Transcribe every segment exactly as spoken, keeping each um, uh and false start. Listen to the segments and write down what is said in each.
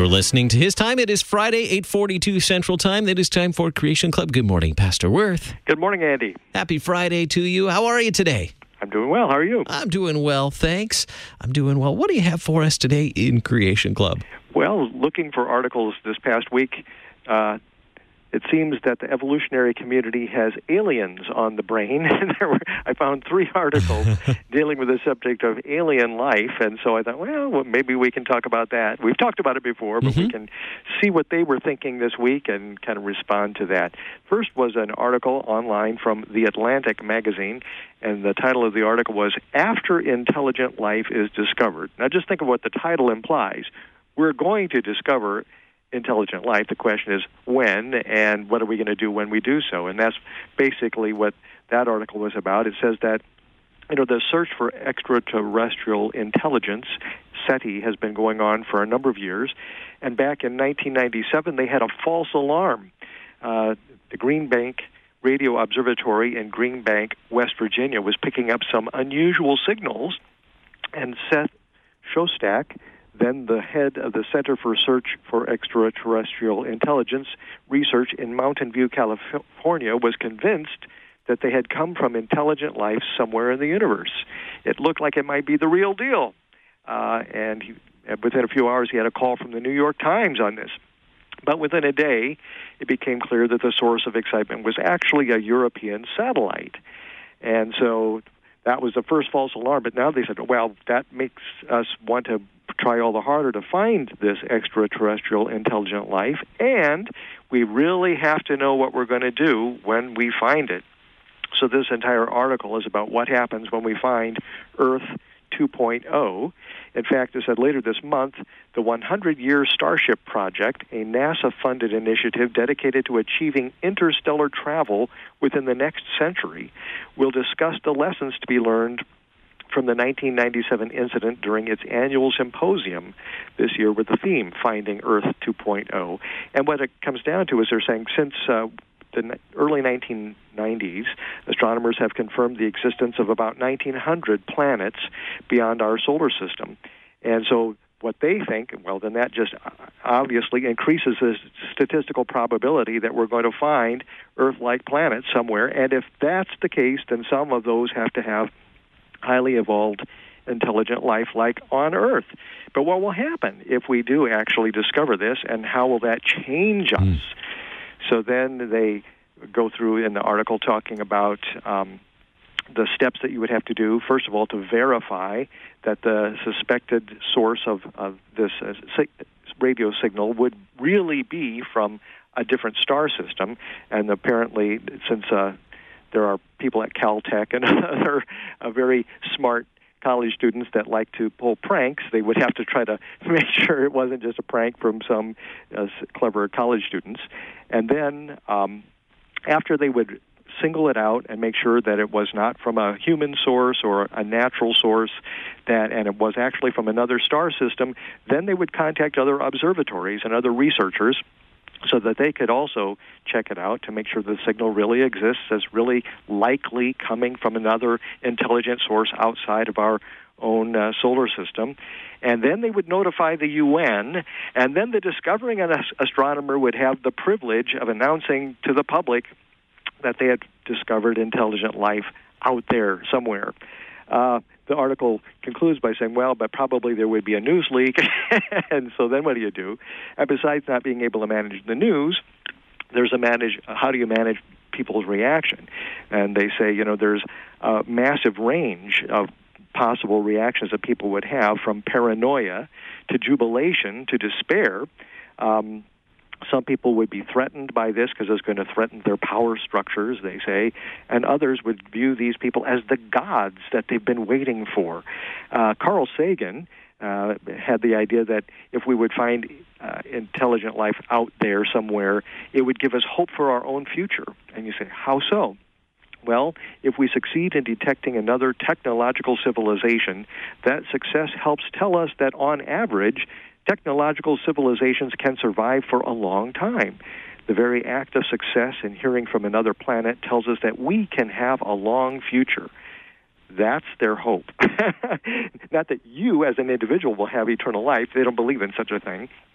You're listening to His Time. It is Friday, eight forty-two Central Time. It is time for Creation Club. Good morning, Pastor Worth. Good morning, Andy. Happy Friday to you. How are you today? I'm doing well. How are you? I'm doing well, thanks. I'm doing well. What do you have for us today in Creation Club? Well, looking for articles this past week, uh, it seems that the evolutionary community has aliens on the brain. there were, I found three articles dealing with the subject of alien life, and so I thought, well, well, maybe we can talk about that. We've talked about it before, but mm-hmm. we can see what they were thinking this week and kind of respond to that. First was an article online from The Atlantic magazine, and the title of the article was, After Intelligent Life is Discovered. Now just think of what the title implies. We're going to discover intelligent life. The question is when, and what are we going to do when we do so? And that's basically what that article was about. It says that, you know, the search for extraterrestrial intelligence, SETI, has been going on for a number of years. And back in nineteen ninety-seven, they had a false alarm. Uh, the Green Bank Radio Observatory in Green Bank, West Virginia, was picking up some unusual signals, and Seth Shostak, then the head of the Center for Search for Extraterrestrial Intelligence Research in Mountain View, California, was convinced that they had come from intelligent life somewhere in the universe. It looked like it might be the real deal. Uh, and he, within a few hours, he had a call from the New York Times on this. But within a day, it became clear that the source of excitement was actually a European satellite. And so that was the first false alarm. But now they said, well, that makes us want to try all the harder to find this extraterrestrial intelligent life, and we really have to know what we're going to do when we find it. So this entire article is about what happens when we find Earth two point oh. In fact, it said later this month, the hundred-year Starship Project, a NASA-funded initiative dedicated to achieving interstellar travel within the next century, will discuss the lessons to be learned from the nineteen ninety-seven incident during its annual symposium this year with the theme, Finding Earth two point oh. And what it comes down to is they're saying since uh, the early nineteen nineties, astronomers have confirmed the existence of about nineteen hundred planets beyond our solar system. And so what they think, well, then that just obviously increases the statistical probability that we're going to find Earth-like planets somewhere. And if that's the case, then some of those have to have highly evolved intelligent life like on Earth. But what will happen if we do actually discover this, and how will that change us? Mm. So then they go through in the article talking about um, the steps that you would have to do, first of all, to verify that the suspected source of, of this uh, radio signal would really be from a different star system. And apparently, since uh, there are people at Caltech and other uh, very smart college students that like to pull pranks, they would have to try to make sure it wasn't just a prank from some uh, clever college students. And then um, after they would single it out and make sure that it was not from a human source or a natural source, that and it was actually from another star system, then they would contact other observatories and other researchers so that they could also check it out to make sure the signal really exists as really likely coming from another intelligent source outside of our own uh, solar system. And then they would notify the U N, and then the discovering astronomer would have the privilege of announcing to the public that they had discovered intelligent life out there somewhere. Uh, the article concludes by saying, well, but probably there would be a news leak, and so then what do you do? And besides not being able to manage the news, there's a manage, how do you manage people's reaction? And they say, you know, there's a massive range of possible reactions that people would have, from paranoia to jubilation to despair. Um, Some people would be threatened by this because it's going to threaten their power structures, they say, and others would view these people as the gods that they've been waiting for. Uh, Carl Sagan uh, had the idea that if we would find uh, intelligent life out there somewhere, it would give us hope for our own future. And you say, how so? Well, if we succeed in detecting another technological civilization, that success helps tell us that on average, technological civilizations can survive for a long time. The very act of success in hearing from another planet tells us that we can have a long future. That's their hope. Not that you as an individual will have eternal life. They don't believe in such a thing.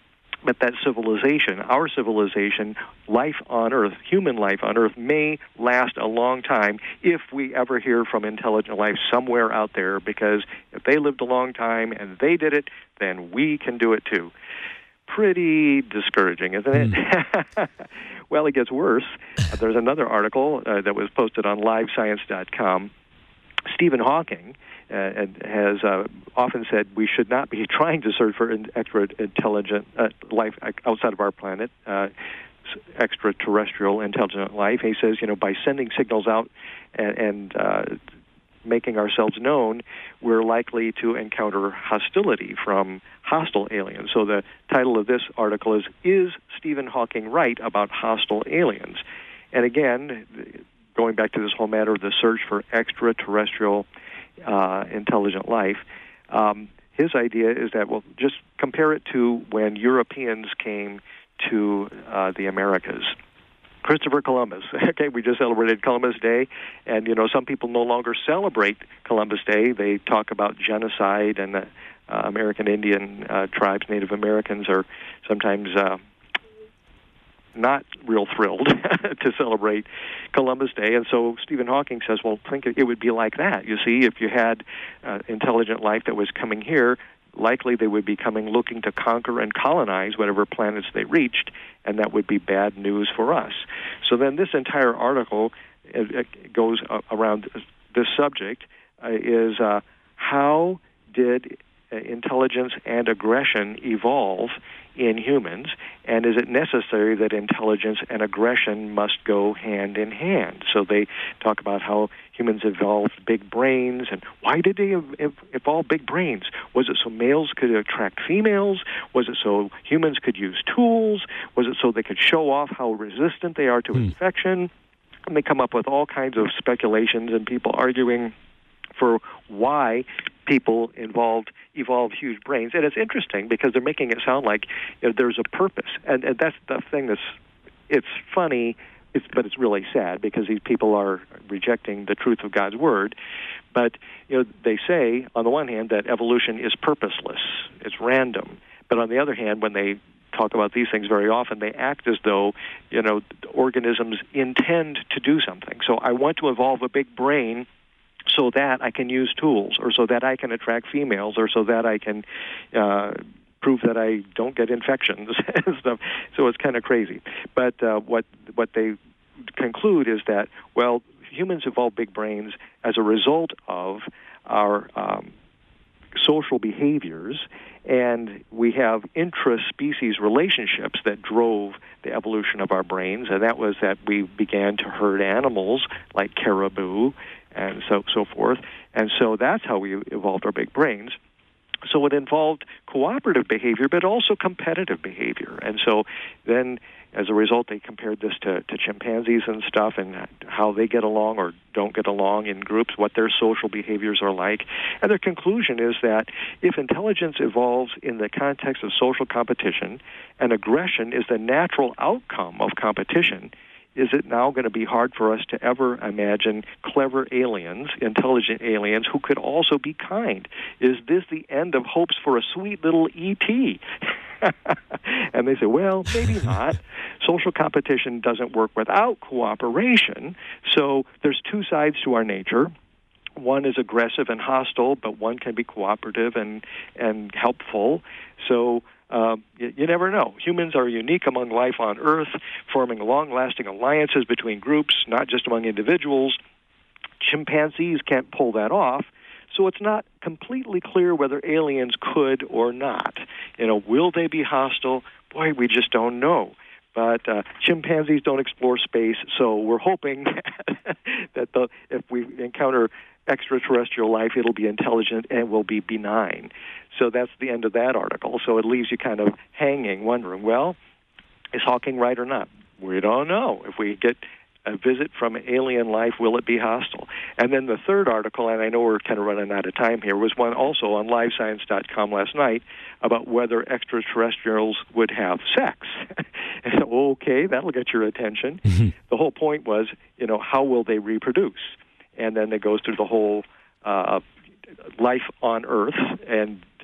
but that civilization, our civilization, life on Earth, human life on Earth, may last a long time if we ever hear from intelligent life somewhere out there, because if they lived a long time and they did it, then we can do it too. Pretty discouraging, isn't it? Mm. Well, it gets worse. Uh, there's another article uh, that was posted on live science dot com. Stephen Hawking uh, has uh, often said we should not be trying to search for extra intelligent uh, life outside of our planet, uh, extraterrestrial intelligent life. He says, you know, by sending signals out and, and uh, making ourselves known, we're likely to encounter hostility from hostile aliens. So the title of this article is, Is Stephen Hawking Right About Hostile Aliens? And again, going back to this whole matter of the search for extraterrestrial uh, intelligent life, um, his idea is that, well, just compare it to when Europeans came to uh, the Americas. Christopher Columbus. Okay, we just celebrated Columbus Day, and, you know, some people no longer celebrate Columbus Day. They talk about genocide, and uh, uh, American Indian uh, tribes, Native Americans, are sometimes uh, not real thrilled to celebrate Columbus Day. And so Stephen Hawking says, well, think it would be like that. You see, if you had uh, intelligent life that was coming here, likely they would be coming looking to conquer and colonize whatever planets they reached, and that would be bad news for us. So then this entire article uh, goes uh, around this subject, uh, is uh, how did uh, intelligence and aggression evolve in humans, and is it necessary that intelligence and aggression must go hand in hand? So they talk about how humans evolved big brains, and why did they ev- evolve big brains? Was it so males could attract females? Was it so humans could use tools? Was it so they could show off how resistant they are to mm. infection? And they come up with all kinds of speculations and people arguing for why people involved evolved huge brains. And it's interesting because they're making it sound like, you know, there's a purpose. And, and that's the thing that's, it's funny, it's, but it's really sad because these people are rejecting the truth of God's Word. But, you know, they say, on the one hand, that evolution is purposeless, it's random. But on the other hand, when they talk about these things very often, they act as though, you know, organisms intend to do something. So I want to evolve a big brain so that I can use tools, or so that I can attract females, or so that I can uh, prove that I don't get infections and stuff. So it's kind of crazy. But uh, what what they conclude is that, well, humans evolve big brains as a result of our um, social behaviors, and we have intra-species relationships that drove the evolution of our brains, and that was that we began to herd animals like caribou and so so forth. And so that's how we evolved our big brains. So it involved cooperative behavior, but also competitive behavior. And so then, as a result, they compared this to, to chimpanzees and stuff, and how they get along or don't get along in groups, what their social behaviors are like. And their conclusion is that if intelligence evolves in the context of social competition, and aggression is the natural outcome of competition, is it now going to be hard for us to ever imagine clever aliens, intelligent aliens, who could also be kind? Is this the end of hopes for a sweet little E T? And they say, well, maybe not. Social competition doesn't work without cooperation. So there's two sides to our nature. One is aggressive and hostile, but one can be cooperative and, and helpful. So Uh, you, you never know. Humans are unique among life on Earth, forming long-lasting alliances between groups, not just among individuals. Chimpanzees can't pull that off, so it's not completely clear whether aliens could or not. You know, will they be hostile? Boy, we just don't know. But uh, chimpanzees don't explore space, so we're hoping that the, if we encounter extraterrestrial life, it'll be intelligent and will be benign. So that's the end of that article. So it leaves you kind of hanging, wondering, well, is Hawking right or not? We don't know. If we get a visit from alien life, will it be hostile? And then the third article, and I know we're kind of running out of time here, was one also on live science dot com last night about whether extraterrestrials would have sex. And okay, that'll get your attention. Mm-hmm. The whole point was, you know, how will they reproduce? And then it goes through the whole uh, life on Earth, and there's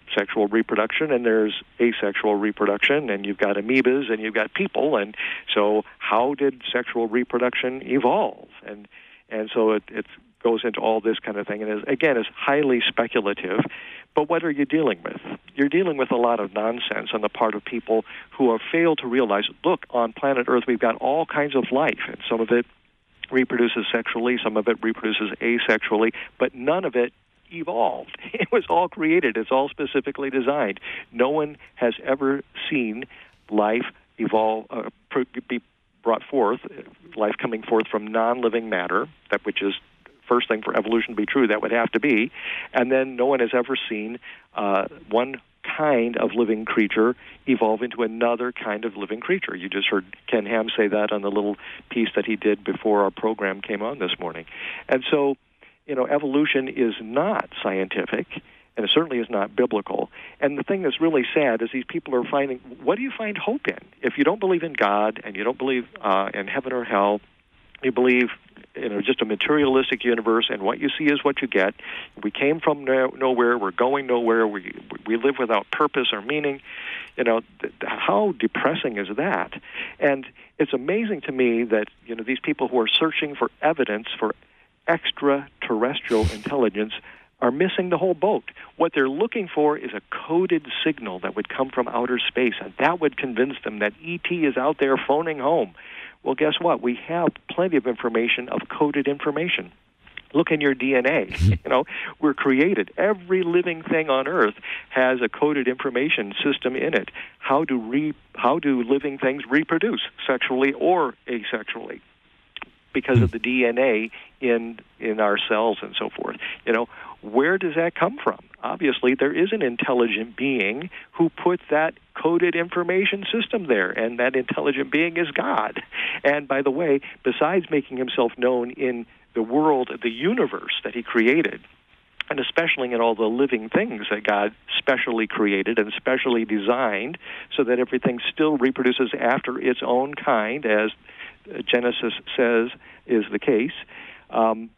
sexual reproduction and there's asexual reproduction, and you've got amoebas and you've got people, and so how did sexual reproduction evolve? And and so it it goes into all this kind of thing, and is, again, is highly speculative. But what are you dealing with? You're dealing with a lot of nonsense on the part of people who have failed to realize, look, on planet Earth we've got all kinds of life, and some of it reproduces sexually, some of it reproduces asexually, but none of it evolved. It was all created. It's all specifically designed. No one has ever seen life evolve, uh, be brought forth, life coming forth from non-living matter, that which is first thing for evolution to be true, that would have to be. And then no one has ever seen uh, one kind of living creature evolve into another kind of living creature. You just heard Ken Ham say that on the little piece that he did before our program came on this morning. And so, you know, evolution is not scientific, and it certainly is not biblical. And the thing that's really sad is these people are finding, what do you find hope in? If you don't believe in God and you don't believe uh, in heaven or hell, you believe, you know, just a materialistic universe, and what you see is what you get. We came from no, nowhere. We're going nowhere. We we live without purpose or meaning. You know, th- how depressing is that? And it's amazing to me that, you know, these people who are searching for evidence for extraterrestrial intelligence are missing the whole boat. What they're looking for is a coded signal that would come from outer space, and that would convince them that E T is out there phoning home. Well, guess what? We have plenty of information, of coded information. Look in your D N A. You know, we're created. Every living thing on Earth has a coded information system in it. How do re, how do living things reproduce, sexually or asexually? Because of the D N A in in our cells and so forth. You know, where does that come from? Obviously, there is an intelligent being who put that coded information system there, and that intelligent being is God. And by the way, besides making himself known in the world, the universe that he created, and especially in all the living things that God specially created and specially designed so that everything still reproduces after its own kind, as Genesis says is the case, um,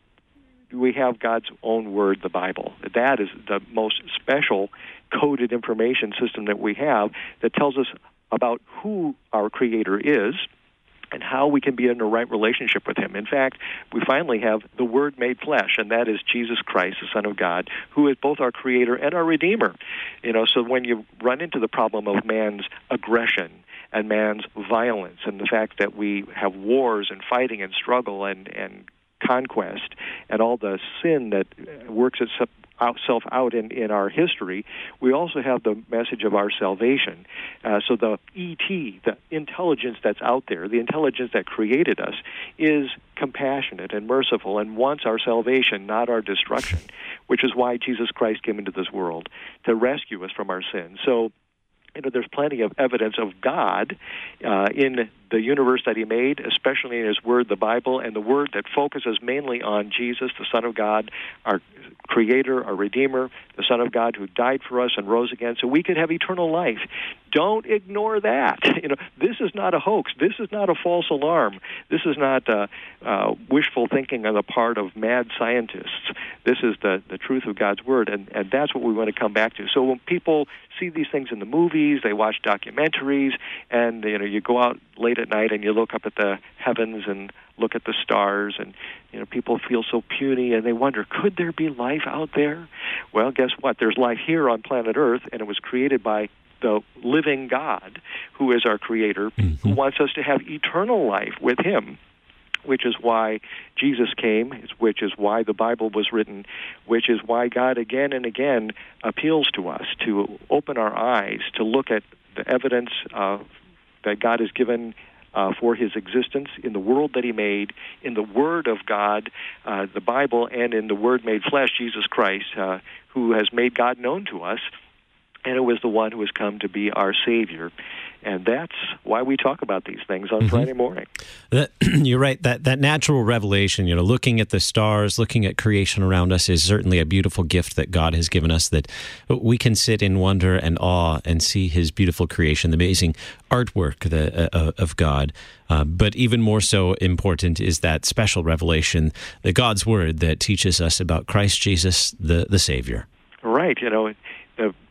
we have God's own word, the Bible. That is the most special coded information system that we have that tells us about who our Creator is and how we can be in the right relationship with him. In fact, we finally have the Word made flesh, and that is Jesus Christ, the Son of God, who is both our Creator and our Redeemer. You know, so when you run into the problem of man's aggression and man's violence and the fact that we have wars and fighting and struggle and, and conquest and all the sin that works itself out in, in our history, we also have the message of our salvation. Uh, so the E T, the intelligence that's out there, the intelligence that created us, is compassionate and merciful and wants our salvation, not our destruction, which is why Jesus Christ came into this world, to rescue us from our sins. So, you know, there's plenty of evidence of God uh, in the universe that he made, especially in his Word, the Bible, and the Word that focuses mainly on Jesus, the Son of God, our Creator, our Redeemer, the Son of God who died for us and rose again so we could have eternal life. Don't ignore that. You know, this is not a hoax. This is not a false alarm. This is not uh, uh, wishful thinking on the part of mad scientists. This is the, the truth of God's Word, and, and that's what we want to come back to. So when people see these things in the movies, they watch documentaries, and you know, you go out late at night and you look up at the heavens and look at the stars, and you know, people feel so puny and they wonder, could there be life out there? Well, guess what? There's life here on planet Earth, and it was created by the living God, who is our Creator, mm-hmm. who wants us to have eternal life with him, which is why Jesus came, which is why the Bible was written, which is why God again and again appeals to us to open our eyes, to look at the evidence uh, that God has given uh, for his existence in the world that he made, in the Word of God, uh, the Bible, and in the Word made flesh, Jesus Christ, uh, who has made God known to us, and it was the one who has come to be our Savior. And that's why we talk about these things on mm-hmm. Friday morning. That, you're right. That that natural revelation, you know, looking at the stars, looking at creation around us is certainly a beautiful gift that God has given us, that we can sit in wonder and awe and see his beautiful creation, the amazing artwork the, uh, of God. Uh, but even more so important is that special revelation, the God's Word that teaches us about Christ Jesus, the, the Savior. Right. You know, the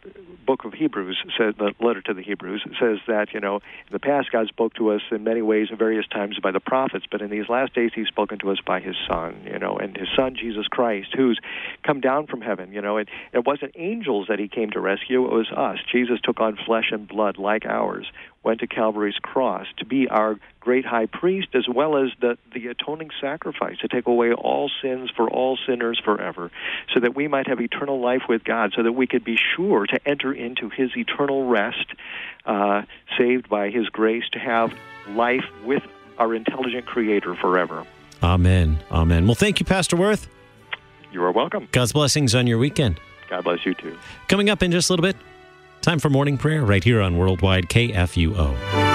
book of Hebrews, says, the letter to the Hebrews, says that, you know, in the past God spoke to us in many ways at various times by the prophets, but in these last days He's spoken to us by His Son, you know, and His Son, Jesus Christ, who's come down from heaven, you know. It, it wasn't angels that He came to rescue, it was us. Jesus took on flesh and blood like ours, went to Calvary's cross to be our great high priest, as well as the, the atoning sacrifice to take away all sins for all sinners forever, so that we might have eternal life with God, so that we could be sure to enter into His eternal rest, uh, saved by His grace, to have life with our intelligent Creator forever. Amen. Amen. Well, thank you, Pastor Wirth. You are welcome. God's blessings on your weekend. God bless you too. Coming up in just a little bit, time for morning prayer right here on Worldwide K F U O.